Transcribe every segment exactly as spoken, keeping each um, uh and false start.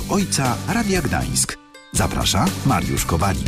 Ojca Radia Gdańsk. Zaprasza Mariusz Kowalik.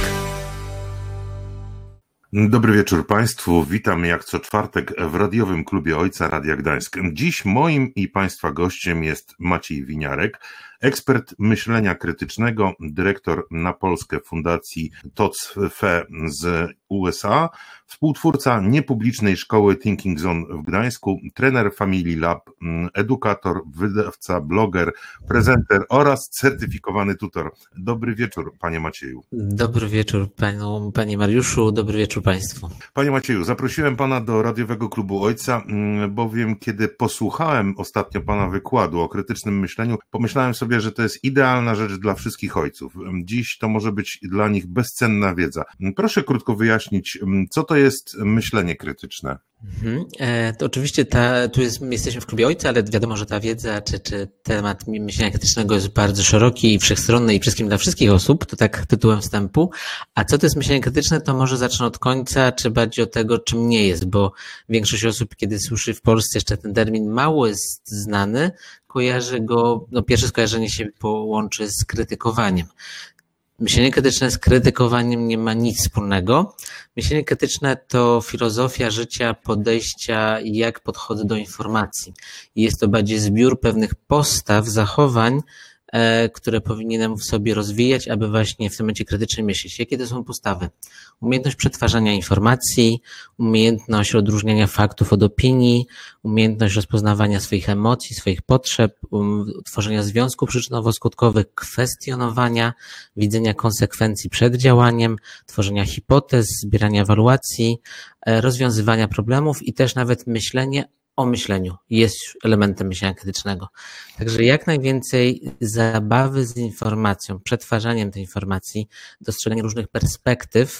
Dobry wieczór Państwu, witam jak co czwartek w radiowym klubie Ojca Radia Gdańsk. Dziś moim i Państwa gościem jest Maciej Winiarek, ekspert myślenia krytycznego, dyrektor na Polskę Fundacji T O C F E z U S A, współtwórca niepublicznej szkoły Thinking Zone w Gdańsku, trener Family Lab, edukator, wydawca, bloger, prezenter oraz certyfikowany tutor. Dobry wieczór, panie Macieju. Dobry wieczór panu, panie Mariuszu, dobry wieczór państwu. Panie Macieju, zaprosiłem pana do radiowego klubu Ojca, bowiem kiedy posłuchałem ostatnio pana wykładu o krytycznym myśleniu, pomyślałem sobie, że to jest idealna rzecz dla wszystkich ojców. Dziś to może być dla nich bezcenna wiedza. Proszę krótko wyjaśnić, co to jest myślenie krytyczne? Mhm. E, to oczywiście ta, tu jest, jesteśmy w klubie Ojca, ale wiadomo, że ta wiedza czy, czy temat myślenia krytycznego jest bardzo szeroki i wszechstronny i wszystkim dla wszystkich osób, to tak tytułem wstępu. A co to jest myślenie krytyczne, to może zacznę od końca, czy bardziej od tego, czym nie jest, bo większość osób, kiedy słyszy w Polsce jeszcze ten termin, mało jest znany, kojarzy go, no pierwsze skojarzenie się połączy z krytykowaniem. Myślenie krytyczne z krytykowaniem nie ma nic wspólnego. Myślenie krytyczne to filozofia życia, podejścia, jak podchodzę do informacji. I jest to bardziej zbiór pewnych postaw, zachowań, które powinienem w sobie rozwijać, aby właśnie w tym momencie krytycznie myśleć. Jakie to są postawy? Umiejętność przetwarzania informacji, umiejętność odróżniania faktów od opinii, umiejętność rozpoznawania swoich emocji, swoich potrzeb, tworzenia związków przyczynowo-skutkowych, kwestionowania, widzenia konsekwencji przed działaniem, tworzenia hipotez, zbierania ewaluacji, rozwiązywania problemów i też nawet myślenie o myśleniu jest elementem myślenia krytycznego. Także jak najwięcej zabawy z informacją, przetwarzaniem tej informacji, dostrzeganie różnych perspektyw,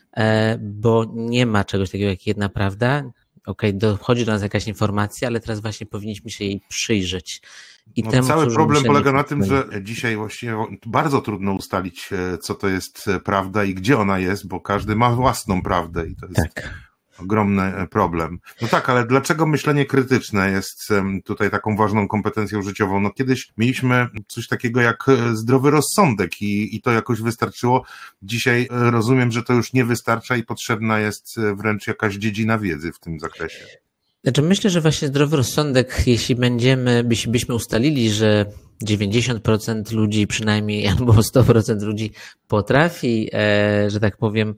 bo nie ma czegoś takiego jak jedna prawda. Okej, dochodzi do nas jakaś informacja, ale teraz właśnie powinniśmy się jej przyjrzeć. I no, temu, cały problem polega na tym, nie... że dzisiaj właściwie bardzo trudno ustalić, co to jest prawda i gdzie ona jest, bo każdy ma własną prawdę i to jest... Tak. Ogromny problem. No tak, ale dlaczego myślenie krytyczne jest tutaj taką ważną kompetencją życiową? No kiedyś mieliśmy coś takiego jak zdrowy rozsądek i, i to jakoś wystarczyło. Dzisiaj rozumiem, że to już nie wystarcza i potrzebna jest wręcz jakaś dziedzina wiedzy w tym zakresie. Znaczy myślę, że właśnie zdrowy rozsądek, jeśli będziemy, jeśli byśmy ustalili, że dziewięćdziesiąt procent ludzi przynajmniej albo sto procent ludzi potrafi, że tak powiem,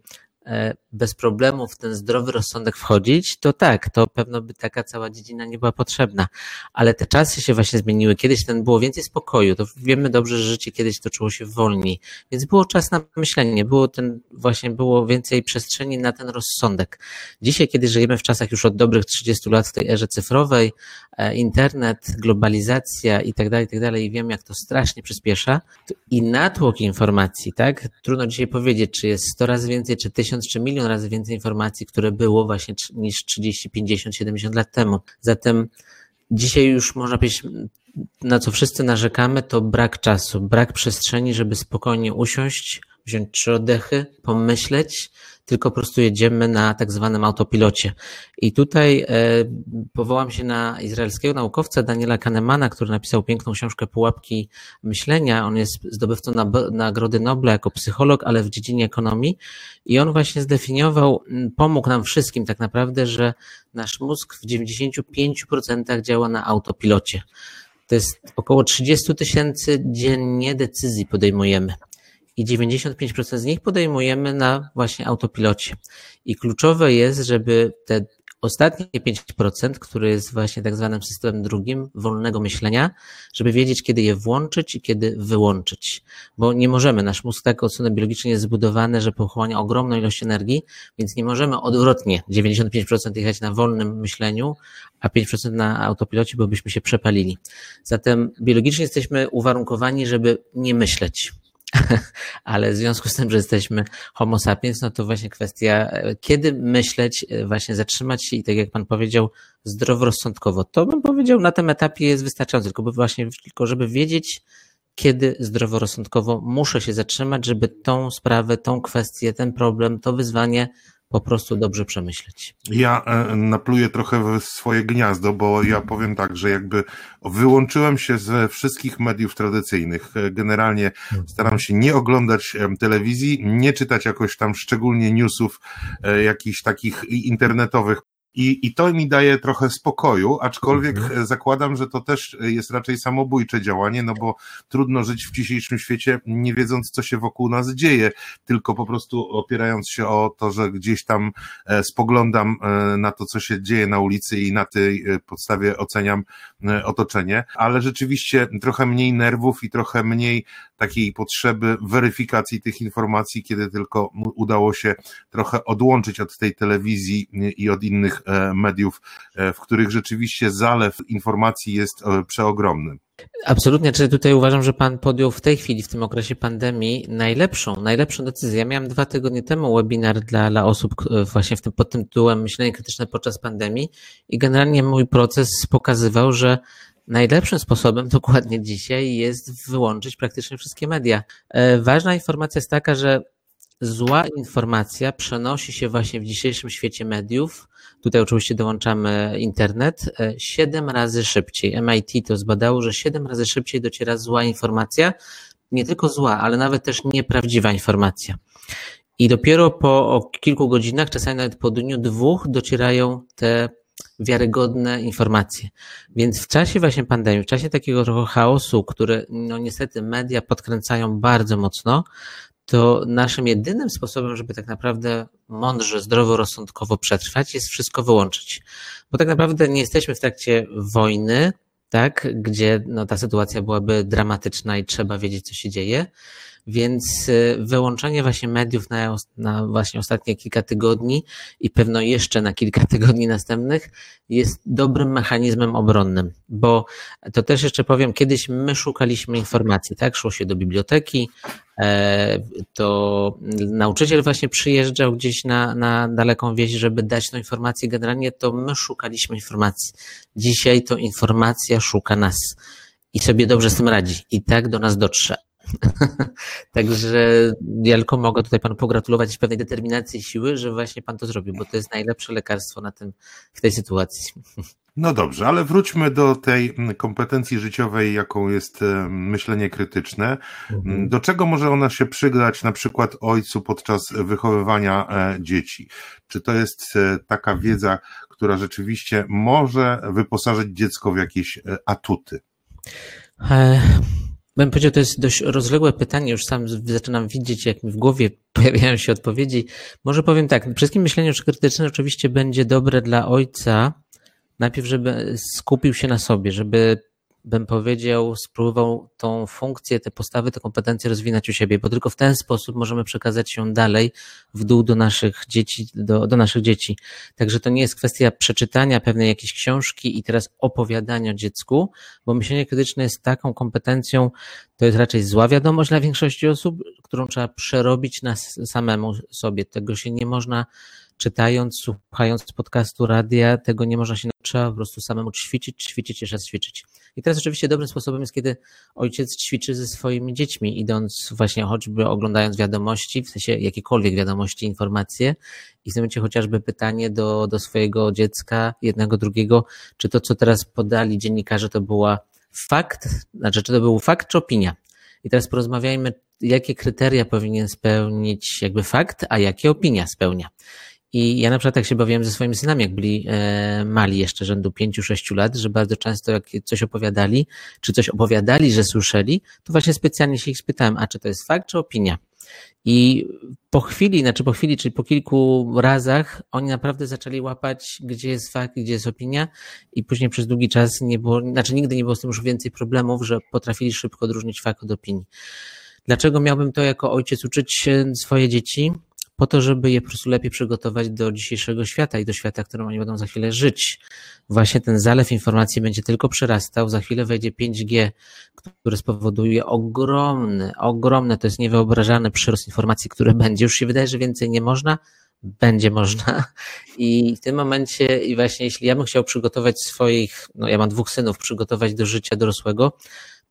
bez problemu w ten zdrowy rozsądek wchodzić, to tak, to pewno by taka cała dziedzina nie była potrzebna. Ale te czasy się właśnie zmieniły. Kiedyś ten było więcej spokoju. To wiemy dobrze, że życie kiedyś toczyło się wolniej. Więc było czas na myślenie. Było ten, właśnie było więcej przestrzeni na ten rozsądek. Dzisiaj, kiedy żyjemy w czasach już od dobrych trzydziestu lat w tej erze cyfrowej, internet, globalizacja i tak dalej, i tak dalej, i wiemy, jak to strasznie przyspiesza. I natłok informacji, tak? Trudno dzisiaj powiedzieć, czy jest sto razy więcej, czy tysiąc, czy milion razy więcej informacji, które było właśnie niż trzydzieści, pięćdziesiąt, siedemdziesiąt lat temu. Zatem dzisiaj już można powiedzieć, na co wszyscy narzekamy, to brak czasu, brak przestrzeni, żeby spokojnie usiąść, wziąć trzy oddechy, pomyśleć, tylko po prostu jedziemy na tak zwanym autopilocie. I tutaj e, powołam się na izraelskiego naukowca Daniela Kahnemana, który napisał piękną książkę Pułapki myślenia. On jest zdobywcą Nagrody Nobla jako psycholog, ale w dziedzinie ekonomii. I on właśnie zdefiniował, pomógł nam wszystkim tak naprawdę, że nasz mózg w dziewięćdziesięciu pięciu procentach działa na autopilocie. To jest około trzydzieści tysięcy dziennie decyzji podejmujemy. I dziewięćdziesiąt pięć procent z nich podejmujemy na właśnie autopilocie. I kluczowe jest, żeby te ostatnie pięć procent, które jest właśnie tak zwanym systemem drugim, wolnego myślenia, żeby wiedzieć, kiedy je włączyć i kiedy wyłączyć. Bo nie możemy, nasz mózg tak od strony biologicznej jest zbudowany, że pochłania ogromną ilość energii, więc nie możemy odwrotnie dziewięćdziesiąt pięć procent jechać na wolnym myśleniu, a pięć procent na autopilocie, bo byśmy się przepalili. Zatem biologicznie jesteśmy uwarunkowani, żeby nie myśleć. Ale w związku z tym, że jesteśmy homo sapiens, no to właśnie kwestia, kiedy myśleć, właśnie zatrzymać się i tak jak pan powiedział, zdroworozsądkowo. To bym powiedział na tym etapie jest wystarczające, tylko właśnie, tylko żeby wiedzieć, kiedy zdroworozsądkowo muszę się zatrzymać, żeby tą sprawę, tą kwestię, ten problem, to wyzwanie po prostu dobrze przemyśleć. Ja napluję trochę w swoje gniazdo, bo ja powiem tak, że jakby wyłączyłem się ze wszystkich mediów tradycyjnych. Generalnie staram się nie oglądać telewizji, nie czytać jakoś tam szczególnie newsów jakichś takich internetowych. I, I to mi daje trochę spokoju, aczkolwiek mhm. zakładam, że to też jest raczej samobójcze działanie, no bo trudno żyć w dzisiejszym świecie nie wiedząc, co się wokół nas dzieje, tylko po prostu opierając się o to, że gdzieś tam spoglądam na to, co się dzieje na ulicy i na tej podstawie oceniam otoczenie, ale rzeczywiście trochę mniej nerwów i trochę mniej takiej potrzeby weryfikacji tych informacji, kiedy tylko udało się trochę odłączyć od tej telewizji i od innych mediów, w których rzeczywiście zalew informacji jest przeogromny. Absolutnie, czyli tutaj uważam, że pan podjął w tej chwili, w tym okresie pandemii, najlepszą, najlepszą decyzję. Ja miałem dwa tygodnie temu webinar dla, dla osób właśnie w tym, pod tym tytułem Myślenie krytyczne podczas pandemii i generalnie mój proces pokazywał, że najlepszym sposobem dokładnie dzisiaj jest wyłączyć praktycznie wszystkie media. Ważna informacja jest taka, że zła informacja przenosi się właśnie w dzisiejszym świecie mediów. Tutaj oczywiście dołączamy internet. Siedem razy szybciej. M I T to zbadało, że siedem razy szybciej dociera zła informacja. Nie tylko zła, ale nawet też nieprawdziwa informacja. I dopiero po kilku godzinach, czasami nawet po dniu, dwóch docierają te wiarygodne informacje. Więc w czasie właśnie pandemii, w czasie takiego trochę chaosu, który no niestety media podkręcają bardzo mocno, to naszym jedynym sposobem, żeby tak naprawdę mądrze, zdroworozsądkowo przetrwać, jest wszystko wyłączyć. Bo tak naprawdę nie jesteśmy w trakcie wojny, tak, gdzie no, ta sytuacja byłaby dramatyczna i trzeba wiedzieć, co się dzieje. Więc wyłączenie właśnie mediów na, na właśnie ostatnie kilka tygodni i pewno jeszcze na kilka tygodni następnych jest dobrym mechanizmem obronnym, bo to też jeszcze powiem, kiedyś my szukaliśmy informacji, tak, szło się do biblioteki, to nauczyciel właśnie przyjeżdżał gdzieś na, na daleką wieś, żeby dać tą informację, generalnie to my szukaliśmy informacji. Dzisiaj to informacja szuka nas i sobie dobrze z tym radzi i tak do nas dotrze. Także ja tylko mogę tutaj panu pogratulować pewnej determinacji i siły, że właśnie pan to zrobił, bo to jest najlepsze lekarstwo na tym, w tej sytuacji. No dobrze, ale wróćmy do tej kompetencji życiowej, jaką jest myślenie krytyczne. Mhm. Do czego może ona się przydać na przykład ojcu podczas wychowywania dzieci? Czy to jest taka wiedza, która rzeczywiście może wyposażyć dziecko w jakieś atuty? E... Bym powiedział, to jest dość rozległe pytanie, już sam zaczynam widzieć, jak mi w głowie pojawiają się odpowiedzi. Może powiem tak, przede wszystkim myślenie krytyczne oczywiście będzie dobre dla ojca, najpierw żeby skupił się na sobie, żeby, bym powiedział, spróbował tą funkcję, te postawy, te kompetencje rozwinąć u siebie, bo tylko w ten sposób możemy przekazać ją dalej w dół do naszych dzieci, do, do naszych dzieci. Także to nie jest kwestia przeczytania pewnej jakiejś książki i teraz opowiadania dziecku, bo myślenie krytyczne jest taką kompetencją, to jest raczej zła wiadomość dla większości osób, którą trzeba przerobić na samemu sobie. Tego się nie można, czytając, słuchając podcastu, radia, tego nie można się nauczyć, trzeba po prostu samemu ćwiczyć, ćwiczyć, jeszcze raz ćwiczyć. I teraz oczywiście dobrym sposobem jest, kiedy ojciec ćwiczy ze swoimi dziećmi, idąc właśnie choćby oglądając wiadomości, w sensie jakiekolwiek wiadomości, informacje i w tym momencie chociażby pytanie do, do swojego dziecka, jednego, drugiego, czy to, co teraz podali dziennikarze, to była fakt, znaczy czy to był fakt, czy opinia. I teraz porozmawiajmy, jakie kryteria powinien spełnić jakby fakt, a jakie opinia spełnia. I ja na przykład tak się bawiłem ze swoimi synami, jak byli e, mali jeszcze rzędu pięciu, sześciu lat, że bardzo często jak coś opowiadali, czy coś opowiadali, że słyszeli, to właśnie specjalnie się ich spytałem, a czy to jest fakt, czy opinia? I po chwili, znaczy po chwili, czyli po kilku razach oni naprawdę zaczęli łapać, gdzie jest fakt, gdzie jest opinia i później przez długi czas nie było, znaczy nigdy nie było z tym już więcej problemów, że potrafili szybko odróżnić fakt od opinii. Dlaczego miałbym to jako ojciec uczyć swoje dzieci? Po to, żeby je po prostu lepiej przygotować do dzisiejszego świata i do świata, w którym oni będą za chwilę żyć. Właśnie ten zalew informacji będzie tylko przyrastał, za chwilę wejdzie pięć G, który spowoduje ogromny, ogromny, to jest niewyobrażalny przyrost informacji, który będzie. Już się wydaje, że więcej nie można, będzie można i w tym momencie i właśnie jeśli ja bym chciał przygotować swoich, no ja mam dwóch synów, przygotować do życia dorosłego,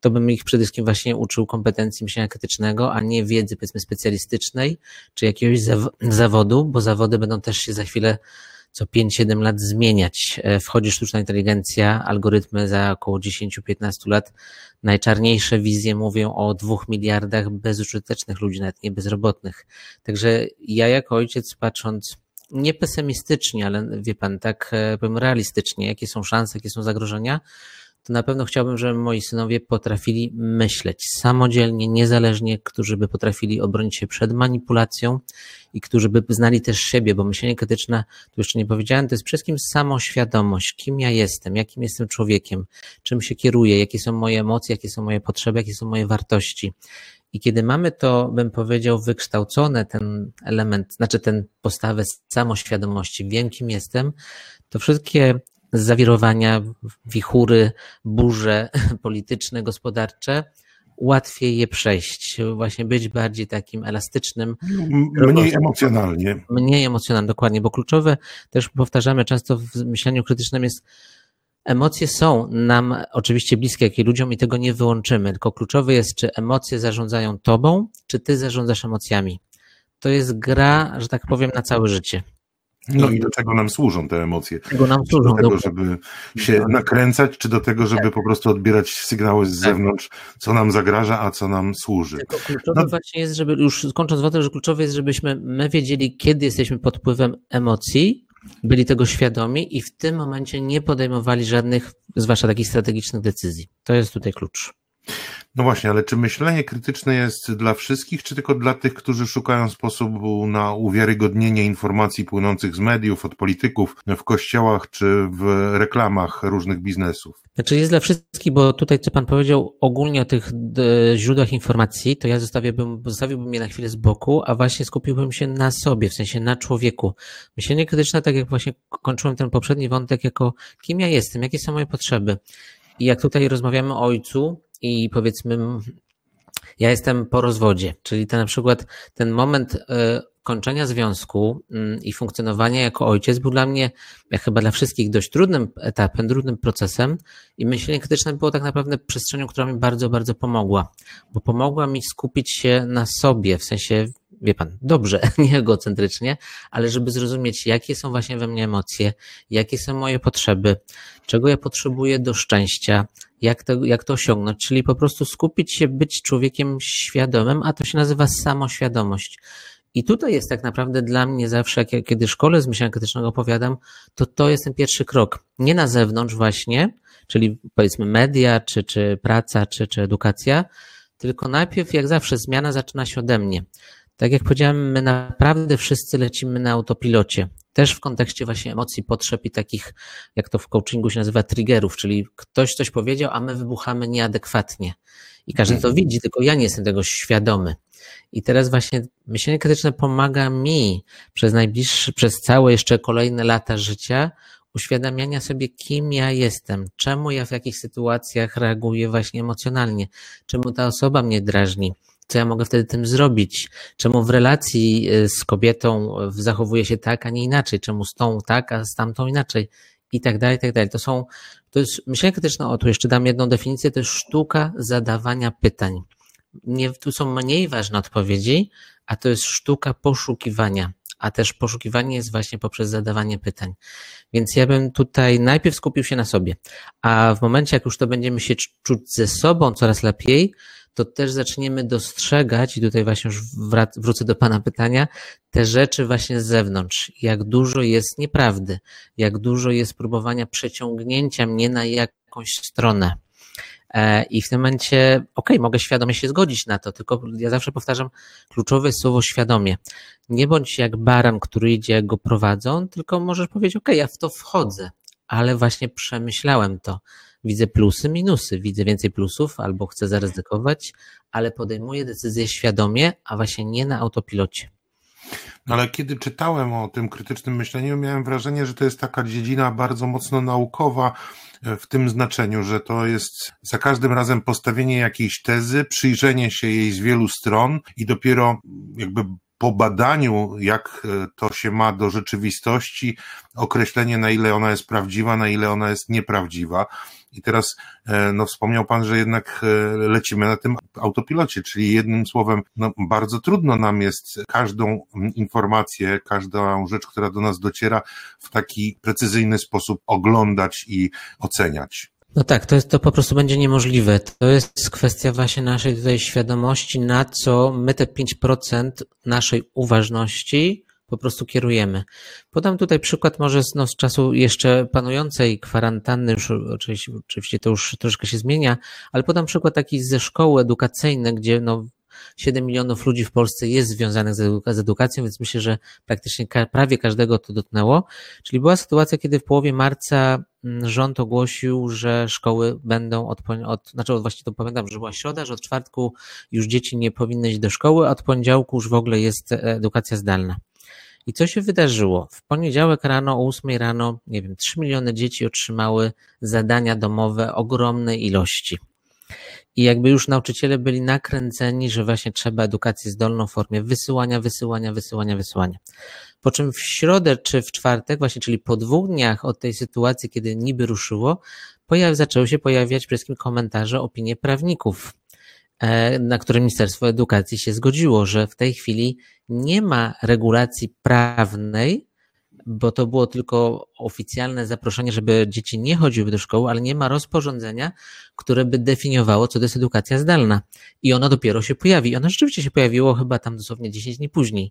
to bym ich przede wszystkim właśnie uczył kompetencji myślenia krytycznego, a nie wiedzy, powiedzmy, specjalistycznej, czy jakiegoś zaw- zawodu, bo zawody będą też się za chwilę co pięć siedem lat zmieniać. Wchodzi sztuczna inteligencja, algorytmy za około dziesięć piętnaście lat. Najczarniejsze wizje mówią o dwóch miliardach bezużytecznych ludzi, nawet nie bezrobotnych. Także ja jako ojciec, patrząc nie pesymistycznie, ale wie pan, tak powiem realistycznie, jakie są szanse, jakie są zagrożenia, to na pewno chciałbym, żeby moi synowie potrafili myśleć samodzielnie, niezależnie, którzy by potrafili obronić się przed manipulacją i którzy by znali też siebie, bo myślenie krytyczne, tu jeszcze nie powiedziałem, to jest przede wszystkim samoświadomość, kim ja jestem, jakim jestem człowiekiem, czym się kieruję, jakie są moje emocje, jakie są moje potrzeby, jakie są moje wartości. I kiedy mamy to, bym powiedział, wykształcone, ten element, znaczy ten postawę samoświadomości, wiem, kim jestem, to wszystkie zawirowania, wichury, burze polityczne, gospodarcze, łatwiej je przejść, właśnie być bardziej takim elastycznym. Mniej emocjonalnie. Mniej emocjonalnie, dokładnie, bo kluczowe, też powtarzamy często w myśleniu krytycznym jest, emocje są nam oczywiście bliskie, jak i ludziom i tego nie wyłączymy, tylko kluczowe jest, czy emocje zarządzają tobą, czy ty zarządzasz emocjami. To jest gra, że tak powiem, na całe życie. No i do czego nam służą te emocje? Czego nam służą? Do tego, żeby się nakręcać, czy do tego, żeby po prostu odbierać sygnały z zewnątrz, co nam zagraża, a co nam służy? Tylko kluczowe no. właśnie jest, żeby, już kończąc wątek, że kluczowe jest, żebyśmy my wiedzieli, kiedy jesteśmy pod wpływem emocji, byli tego świadomi i w tym momencie nie podejmowali żadnych, zwłaszcza takich strategicznych decyzji. To jest tutaj klucz. No właśnie, ale czy myślenie krytyczne jest dla wszystkich, czy tylko dla tych, którzy szukają sposobu na uwiarygodnienie informacji płynących z mediów, od polityków, w kościołach czy w reklamach różnych biznesów? Znaczy jest dla wszystkich, bo tutaj co pan powiedział ogólnie o tych źródłach informacji, to ja zostawiłbym, zostawiłbym je na chwilę z boku, a właśnie skupiłbym się na sobie, w sensie na człowieku. Myślenie krytyczne, tak jak właśnie kończyłem ten poprzedni wątek, jako kim ja jestem, jakie są moje potrzeby. I jak tutaj rozmawiamy o ojcu i powiedzmy, ja jestem po rozwodzie, czyli ten na przykład ten moment y, kończenia związku y, i funkcjonowania jako ojciec był dla mnie, jak chyba dla wszystkich, dość trudnym etapem, trudnym procesem i myślenie krytyczne było tak naprawdę przestrzenią, która mi bardzo, bardzo pomogła, bo pomogła mi skupić się na sobie, w sensie, wie pan, dobrze, nie egocentrycznie, ale żeby zrozumieć, jakie są właśnie we mnie emocje, jakie są moje potrzeby, czego ja potrzebuję do szczęścia, jak to, jak to osiągnąć, czyli po prostu skupić się, być człowiekiem świadomym, a to się nazywa samoświadomość. I tutaj jest tak naprawdę dla mnie zawsze, jak, kiedy szkole z myślenia krytycznego opowiadam, to to jest ten pierwszy krok. Nie na zewnątrz właśnie, czyli powiedzmy media, czy, czy praca, czy, czy edukacja, tylko najpierw, jak zawsze, zmiana zaczyna się ode mnie. Tak jak powiedziałem, my naprawdę wszyscy lecimy na autopilocie. Też w kontekście właśnie emocji, potrzeb i takich, jak to w coachingu się nazywa, triggerów, czyli ktoś coś powiedział, a my wybuchamy nieadekwatnie. I każdy to widzi, tylko ja nie jestem tego świadomy. I teraz właśnie myślenie krytyczne pomaga mi przez najbliższe, przez całe jeszcze kolejne lata życia uświadamiania sobie, kim ja jestem, czemu ja w jakich sytuacjach reaguję właśnie emocjonalnie, czemu ta osoba mnie drażni. Co ja mogę wtedy tym zrobić? Czemu w relacji z kobietą zachowuję się tak, a nie inaczej? Czemu z tą tak, a z tamtą inaczej? I tak dalej, i tak dalej. To są, to jest myślenie krytyczne, o tu jeszcze dam jedną definicję, to jest sztuka zadawania pytań. Nie, tu są mniej ważne odpowiedzi, a to jest sztuka poszukiwania. A też poszukiwanie jest właśnie poprzez zadawanie pytań. Więc ja bym tutaj najpierw skupił się na sobie, a w momencie, jak już to będziemy się czuć ze sobą coraz lepiej, to też zaczniemy dostrzegać, i tutaj właśnie już wrócę do pana pytania, te rzeczy właśnie z zewnątrz. Jak dużo jest nieprawdy, jak dużo jest próbowania przeciągnięcia mnie na jakąś stronę. I w tym momencie, okej, okay, mogę świadomie się zgodzić na to, tylko ja zawsze powtarzam, kluczowe jest słowo świadomie. Nie bądź jak baran, który idzie, jak go prowadzą, tylko możesz powiedzieć, okej, okay, ja w to wchodzę, ale właśnie przemyślałem to. Widzę plusy, minusy, widzę więcej plusów albo chcę zaryzykować, ale podejmuję decyzję świadomie, a właśnie nie na autopilocie. Ale kiedy czytałem o tym krytycznym myśleniu, miałem wrażenie, że to jest taka dziedzina bardzo mocno naukowa, w tym znaczeniu, że to jest za każdym razem postawienie jakiejś tezy, przyjrzenie się jej z wielu stron i dopiero jakby po badaniu, jak to się ma do rzeczywistości, określenie, na ile ona jest prawdziwa, na ile ona jest nieprawdziwa. I teraz no, wspomniał Pan, że jednak lecimy na tym autopilocie, czyli jednym słowem, no, bardzo trudno nam jest każdą informację, każdą rzecz, która do nas dociera, w taki precyzyjny sposób oglądać i oceniać. No tak, to jest, to po prostu będzie niemożliwe. To jest kwestia właśnie naszej tutaj świadomości, na co my te pięć procent naszej uważności po prostu kierujemy. Podam tutaj przykład może z, no, z czasu jeszcze panującej kwarantanny, już oczywiście, oczywiście to już troszkę się zmienia, ale podam przykład taki ze szkoły edukacyjnej, gdzie no siedem milionów ludzi w Polsce jest związanych z, eduka- z edukacją, więc myślę, że praktycznie ka- prawie każdego to dotknęło. Czyli była sytuacja, kiedy w połowie marca rząd ogłosił, że szkoły będą od, od znaczy właściwie to pamiętam, że była środa, że od czwartku już dzieci nie powinny iść do szkoły, a od poniedziałku już w ogóle jest edukacja zdalna. I co się wydarzyło? W poniedziałek rano, o ósmej rano, nie wiem, trzy miliony dzieci otrzymały zadania domowe ogromnej ilości. I jakby już nauczyciele byli nakręceni, że właśnie trzeba edukację zdolną w formie wysyłania, wysyłania, wysyłania, wysyłania. Po czym w środę czy w czwartek, właśnie czyli po dwóch dniach od tej sytuacji, kiedy niby ruszyło, pojaw, zaczęły się pojawiać przede wszystkim komentarze, opinie prawników, na które Ministerstwo Edukacji się zgodziło, że w tej chwili nie ma regulacji prawnej, bo to było tylko oficjalne zaproszenie, żeby dzieci nie chodziły do szkoły, ale nie ma rozporządzenia, które by definiowało, co to jest edukacja zdalna. I ono dopiero się pojawi. I ono rzeczywiście się pojawiło chyba tam dosłownie dziesięć dni później.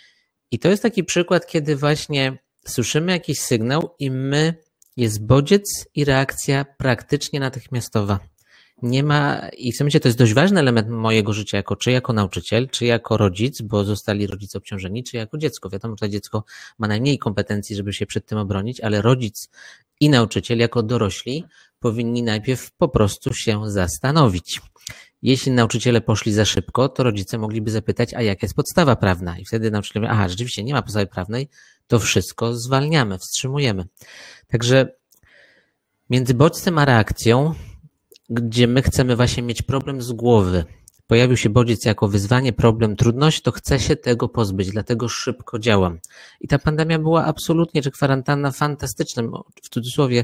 I to jest taki przykład, kiedy właśnie słyszymy jakiś sygnał i my, jest bodziec i reakcja praktycznie natychmiastowa. Nie ma, i w tym momencie to jest dość ważny element mojego życia, jako czy jako nauczyciel, czy jako rodzic, bo zostali rodzice obciążeni, czy jako dziecko. Wiadomo, że to dziecko ma najmniej kompetencji, żeby się przed tym obronić, ale rodzic i nauczyciel jako dorośli powinni najpierw po prostu się zastanowić. Jeśli nauczyciele poszli za szybko, to rodzice mogliby zapytać, a jaka jest podstawa prawna? I wtedy nauczyciel mówi, aha, rzeczywiście nie ma podstawy prawnej, to wszystko zwalniamy, wstrzymujemy. Także między bodźcem a reakcją, gdzie my chcemy właśnie mieć problem z głowy, pojawił się bodziec jako wyzwanie, problem, trudność, to chcę się tego pozbyć, dlatego szybko działam. I ta pandemia była absolutnie, czy kwarantanna, fantastycznym, w cudzysłowie,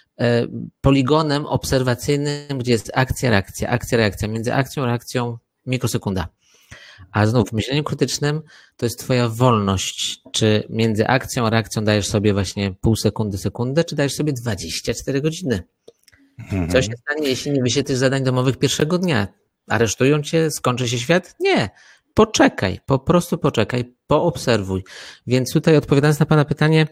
poligonem obserwacyjnym, gdzie jest akcja, reakcja, akcja, reakcja. Między akcją a reakcją mikrosekunda. A znów w myśleniu krytycznym to jest twoja wolność. Czy między akcją a reakcją dajesz sobie właśnie pół sekundy, sekundę, czy dajesz sobie dwadzieścia cztery godziny? Mhm. Co się stanie, jeśli nie wyświetlisz zadań domowych pierwszego dnia? Aresztują cię? Skończy się świat? Nie. Poczekaj, po prostu poczekaj, poobserwuj. Więc tutaj odpowiadając na pana pytanie,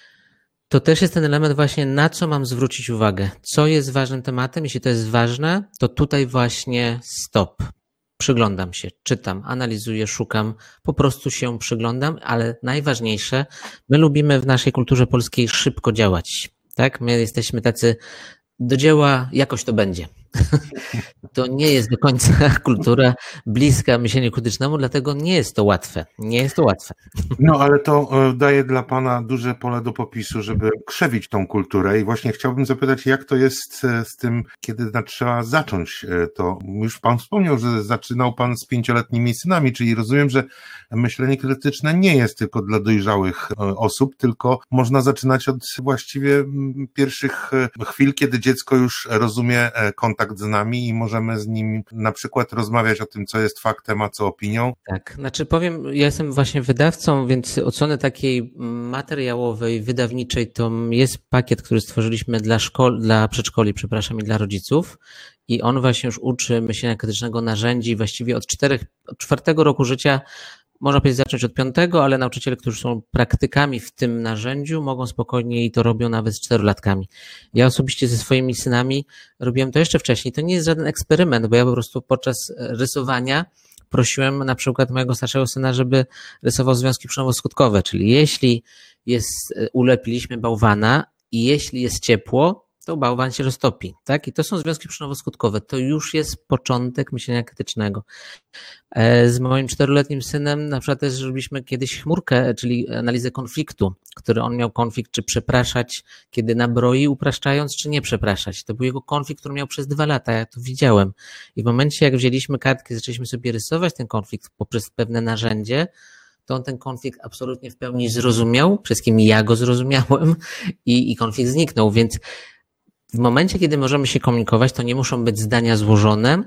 to też jest ten element właśnie, na co mam zwrócić uwagę. Co jest ważnym tematem? Jeśli to jest ważne, to tutaj właśnie stop. Przyglądam się, czytam, analizuję, szukam, po prostu się przyglądam, ale najważniejsze, my lubimy w naszej kulturze polskiej szybko działać. Tak? My jesteśmy tacy, do dzieła jakoś to będzie. To nie jest do końca kultura bliska myśleniu krytycznemu, dlatego nie jest to łatwe. Nie jest to łatwe. No, ale to daje dla pana duże pole do popisu, żeby krzewić tą kulturę i właśnie chciałbym zapytać, jak to jest z tym, kiedy trzeba zacząć to. Już pan wspomniał, że zaczynał pan z pięcioletnimi synami, czyli rozumiem, że myślenie krytyczne nie jest tylko dla dojrzałych osób, tylko można zaczynać od właściwie pierwszych chwil, kiedy dziecko już rozumie kontakt z nami i możemy z nim na przykład rozmawiać o tym, co jest faktem, a co opinią. Tak, znaczy powiem, ja jestem właśnie wydawcą, więc od strony takiej materiałowej, wydawniczej to jest pakiet, który stworzyliśmy dla szkol, dla przedszkoli, przepraszam, i dla rodziców i on właśnie już uczy myślenia krytycznego, narzędzi właściwie od czterech, od czwartego roku życia. Można powiedzieć zacząć od piątego, ale nauczyciele, którzy są praktykami w tym narzędziu, mogą spokojnie i to robią nawet z czterolatkami. Ja osobiście ze swoimi synami robiłem to jeszcze wcześniej. To nie jest żaden eksperyment, bo ja po prostu podczas rysowania prosiłem na przykład mojego starszego syna, żeby rysował związki przyczynowo-skutkowe, czyli jeśli jest, ulepiliśmy bałwana i jeśli jest ciepło, to bałwan się roztopi, tak? I to są związki przyczynowo-skutkowe. To już jest początek myślenia krytycznego. Z moim czteroletnim synem na przykład też robiliśmy kiedyś chmurkę, czyli analizę konfliktu, który on miał konflikt, czy przepraszać, kiedy nabroi, upraszczając, czy nie przepraszać. To był jego konflikt, który miał przez dwa lata, ja to widziałem. I w momencie, jak wzięliśmy kartki, zaczęliśmy sobie rysować ten konflikt poprzez pewne narzędzie, to on ten konflikt absolutnie w pełni zrozumiał, przez kim ja go zrozumiałem i, i konflikt zniknął, więc w momencie, kiedy możemy się komunikować, to nie muszą być zdania złożone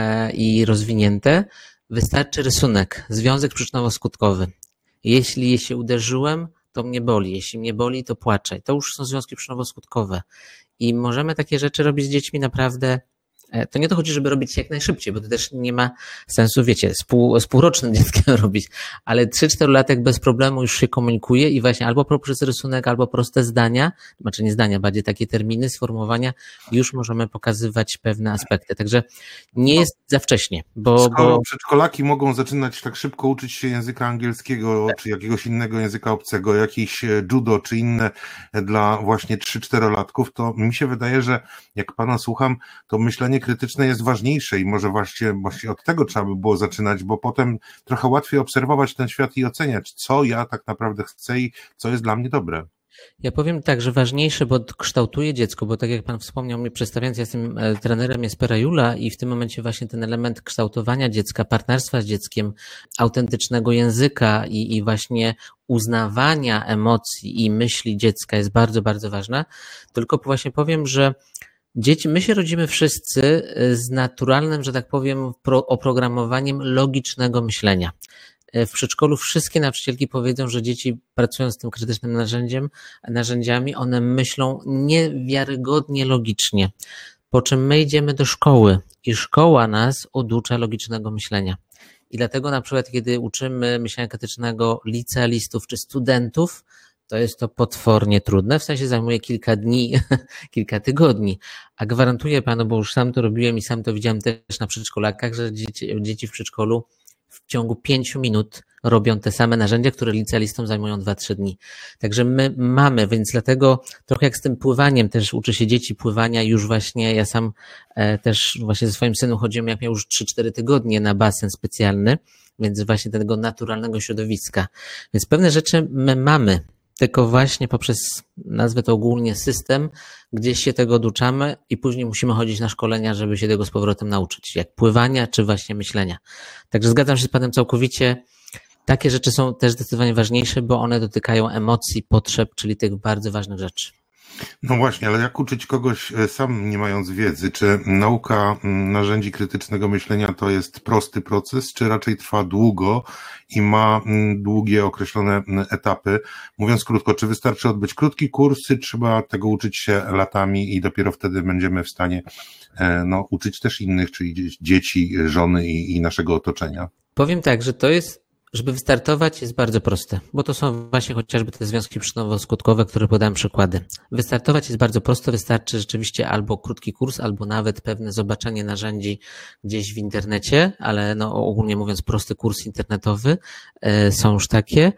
i rozwinięte. Wystarczy rysunek, związek przyczynowo-skutkowy. Jeśli się uderzyłem, to mnie boli. Jeśli mnie boli, to płaczę. To już są związki przyczynowo-skutkowe. I możemy takie rzeczy robić z dziećmi naprawdę. To nie to chodzi, żeby robić jak najszybciej, bo to też nie ma sensu, wiecie, z, pół, z półrocznym dzieckiem robić, ale trzy cztery latek bez problemu już się komunikuje i właśnie albo poprzez rysunek, albo proste zdania, znaczy nie zdania, bardziej takie terminy, sformułowania, już możemy pokazywać pewne aspekty. Także nie jest za wcześnie. Bo, Skoro bo... przedszkolaki mogą zaczynać tak szybko uczyć się języka angielskiego, czy jakiegoś innego języka obcego, jakiś judo, czy inne dla właśnie trzy czterolatków, to mi się wydaje, że jak pana słucham, to myślenie krytyczne jest ważniejsze i może właśnie, właśnie od tego trzeba by było zaczynać, bo potem trochę łatwiej obserwować ten świat i oceniać, co ja tak naprawdę chcę i co jest dla mnie dobre. Ja powiem tak, że ważniejsze, bo kształtuje dziecko, bo tak jak pan wspomniał mi przedstawiając, ja jestem trenerem Jespera Julla i w tym momencie właśnie ten element kształtowania dziecka, partnerstwa z dzieckiem, autentycznego języka i, i właśnie uznawania emocji i myśli dziecka jest bardzo, bardzo ważna. Tylko właśnie powiem, że dzieci, my się rodzimy wszyscy z naturalnym, że tak powiem, oprogramowaniem logicznego myślenia. W przedszkolu wszystkie nauczycielki powiedzą, że dzieci pracują z tym krytycznym narzędziem, narzędziami, one myślą niewiarygodnie logicznie, po czym my idziemy do szkoły i szkoła nas oducza logicznego myślenia. I dlatego na przykład, kiedy uczymy myślenia krytycznego licealistów czy studentów, to jest to potwornie trudne, w sensie zajmuje kilka dni, kilka tygodni, a gwarantuję panu, bo już sam to robiłem i sam to widziałem też na przedszkolakach, że dzieci, dzieci w przedszkolu w ciągu pięciu minut robią te same narzędzia, które licealistom zajmują dwa trzy dni. Także my mamy, więc dlatego trochę jak z tym pływaniem też uczy się dzieci pływania już właśnie, ja sam e, też właśnie ze swoim synem chodziłem, jak miał już trzy cztery tygodnie na basen specjalny, więc właśnie tego naturalnego środowiska. Więc pewne rzeczy my mamy, tylko właśnie poprzez, nazwę to ogólnie, system, gdzieś się tego oduczamy i później musimy chodzić na szkolenia, żeby się tego z powrotem nauczyć, jak pływania czy właśnie myślenia. Także zgadzam się z panem całkowicie. Takie rzeczy są też zdecydowanie ważniejsze, bo one dotykają emocji, potrzeb, czyli tych bardzo ważnych rzeczy. No właśnie, ale jak uczyć kogoś sam nie mając wiedzy? Czy nauka narzędzi krytycznego myślenia to jest prosty proces, czy raczej trwa długo i ma długie określone etapy? Mówiąc krótko, czy wystarczy odbyć krótki kurs, czy trzeba tego uczyć się latami i dopiero wtedy będziemy w stanie no, uczyć też innych, czyli dzieci, żony i, i naszego otoczenia? Powiem tak, że to jest Żeby wystartować jest bardzo proste, bo to są właśnie chociażby te związki przyczynowo-skutkowe, które podałem przykłady. Wystartować jest bardzo proste, wystarczy rzeczywiście albo krótki kurs, albo nawet pewne zobaczenie narzędzi gdzieś w internecie, ale no ogólnie mówiąc prosty kurs internetowy, e, są już takie,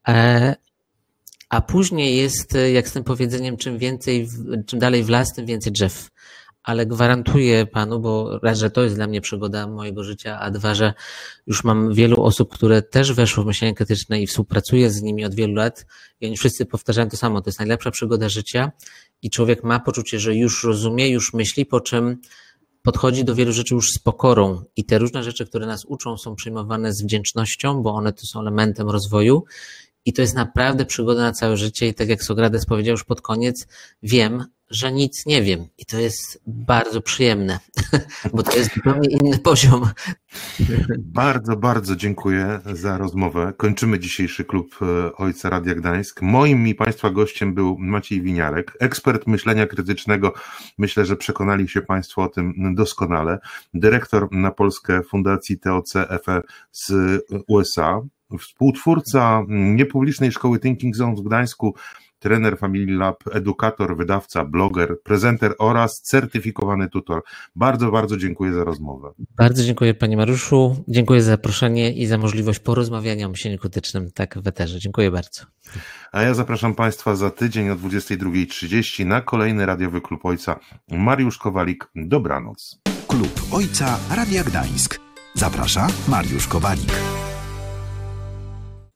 e, a później jest jak z tym powiedzeniem, czym więcej, czym dalej w las, tym więcej drzew. Ale gwarantuję panu, bo raz, że to jest dla mnie przygoda mojego życia, a dwa, że już mam wielu osób, które też weszły w myślenie krytyczne i współpracuję z nimi od wielu lat i oni wszyscy powtarzają to samo, to jest najlepsza przygoda życia i człowiek ma poczucie, że już rozumie, już myśli, po czym podchodzi do wielu rzeczy już z pokorą i te różne rzeczy, które nas uczą, są przyjmowane z wdzięcznością, bo one to są elementem rozwoju i to jest naprawdę przygoda na całe życie i tak jak Sokrates powiedział już pod koniec, wiem, że nic nie wiem i to jest bardzo przyjemne, bo to jest zupełnie inny poziom. Bardzo, bardzo dziękuję za rozmowę. Kończymy dzisiejszy klub Ojca Radia Gdańsk. Moim i państwa gościem był Maciej Winiarek, ekspert myślenia krytycznego. Myślę, że przekonali się państwo o tym doskonale. Dyrektor na Polskę Fundacji T O C F E z U S A, współtwórca niepublicznej szkoły Thinking Zone w Gdańsku, trener Family Lab, edukator, wydawca, bloger, prezenter oraz certyfikowany tutor. Bardzo, bardzo dziękuję za rozmowę. Bardzo dziękuję panie Mariuszu, dziękuję za zaproszenie i za możliwość porozmawiania o myśleniu krytycznym tak w eterze. Dziękuję bardzo. A ja zapraszam państwa za tydzień o dwudziestej drugiej trzydzieści na kolejny radiowy Klub Ojca. Mariusz Kowalik, dobranoc. Klub Ojca Radia Gdańsk. Zaprasza Mariusz Kowalik.